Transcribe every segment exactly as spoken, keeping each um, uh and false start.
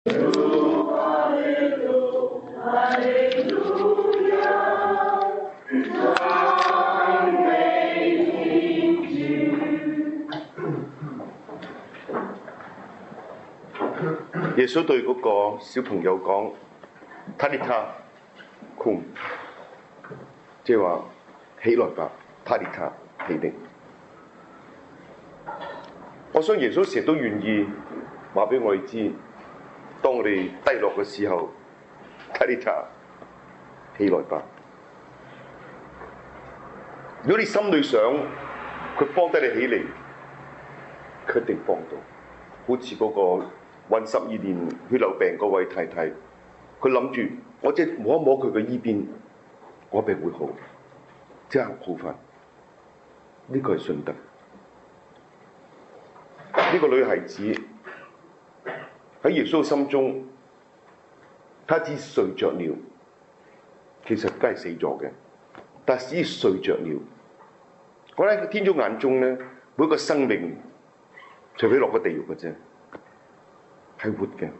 耶穌對嗰個小朋友講：塔利塔庫，即係話起來吧，塔利塔起嚟。我想耶穌成日都願意話俾我哋知，當我哋低落嘅時候，塔利塔起來吧。如果你心裏想佢幫得你起嚟，佢一定幫到。好似嗰個患十二年血流病嗰位太太，佢諗住我即係摸一摸佢嘅衣邊，我病會好，即刻好返。呢個係信德。呢個女孩子喺耶穌心中，她只睡着了，其實梗係死咗嘅，但係只睡着了。我喺天主眼中咧，每一個生命，除非落個地獄嘅啫，係活嘅，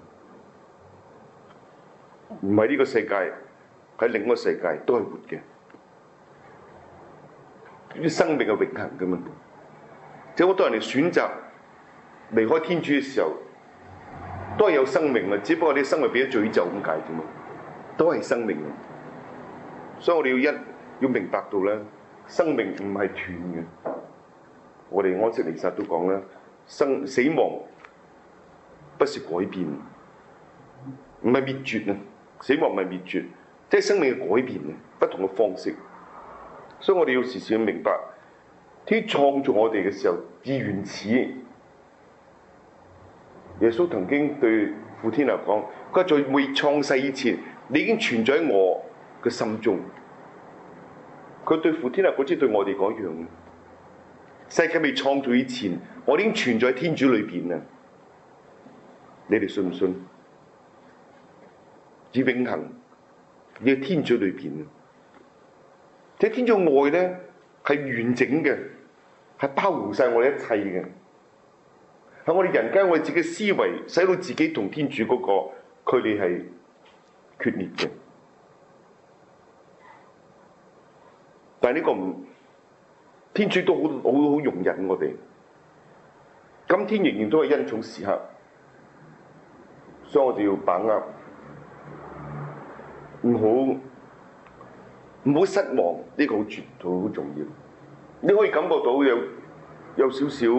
唔係呢個世界，喺另一個世界都係活嘅。啲生命係永恆噶嘛，即係好多人哋選擇離開天主嘅時候，都係有生命嘅，只不過你生命變咗詛咒咁解啫嘛，都係生命嘅。所以我哋要一要明白到咧，生命唔係斷嘅。我哋安息彌撒都講啦，生死亡不是改變，唔係滅絕啊！死亡唔係滅絕，即係生命嘅改變啊，不同嘅方式。所以我哋要時時要明白，天創造我哋嘅時候，至原始。耶穌曾經對父天嚟講，佢在未創世以前，你已經存在喺我嘅心中。佢對父天嚟講，即係對我哋講一樣嘅。世界未創造以前，我已經存在喺天主裏邊啊！你哋信唔信？至永恆，你喺天主裏邊啊！即係天主愛咧，係完整嘅，係包容晒我哋一切嘅。喺我哋人間，我哋自己思維，使到自己同天主嗰個距離係決裂嘅。但係呢個唔，天主都好好好容忍我哋。今天仍然都係恩寵時刻，所以我哋要把握，唔好唔好失望。呢個好絕對好重要。你可以感覺到有有少少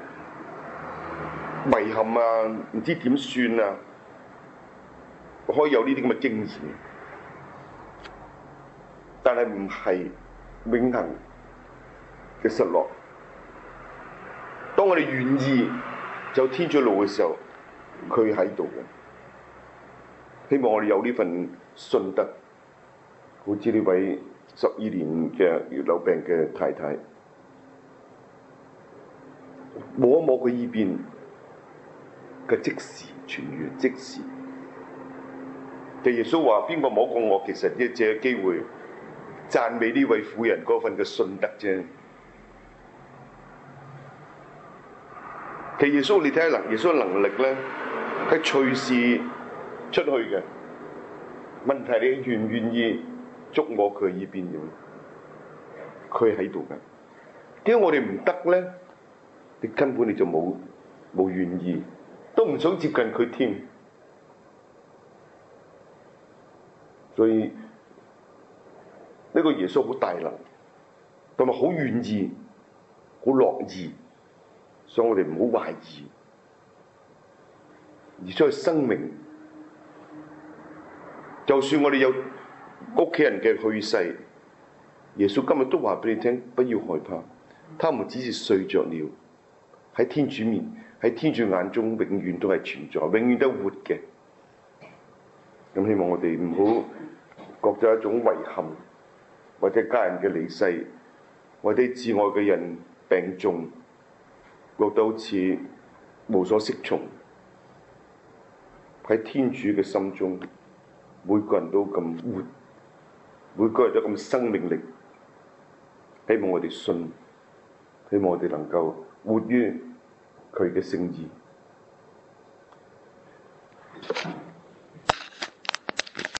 遺憾啊，唔知點算啊，可以有呢啲咁嘅經驗，但係唔係永恆嘅失落。當我哋願意走天主路嘅時候，佢喺度嘅。希望我哋有呢份信德，好似呢位十二年嘅血流病嘅太太，摸一摸佢依邊嘅即時痊愈，即時。嘅耶穌話：邊個摸過我，其實一借機會讚美呢位婦人嗰份嘅信德啫。其實耶穌，你睇下能耶穌嘅能力咧，係隨時出去嘅。問題你願唔願意捉摸佢依邊嘅？佢喺度嘅。點解我哋唔得咧？你根本你就冇冇願意，都唔想接近佢添。所以呢個耶穌好大能，同埋好願意、好樂意，所以我哋唔好懷疑，而將佢生命，就算我哋有屋企人嘅去世，耶穌今日都話俾你聽，不要害怕，他們只是睡着了，喺天主面，喺天主眼中永遠都係存在，永遠都活嘅。咁希望我哋唔好覺得一種遺憾，或者家人嘅離世，或者至愛嘅人病重，覺得好似無所適從。喺天主嘅心中，每個人都咁活，每個人都咁生命力。希望我哋信，希望我哋能夠活於佢嘅聖意。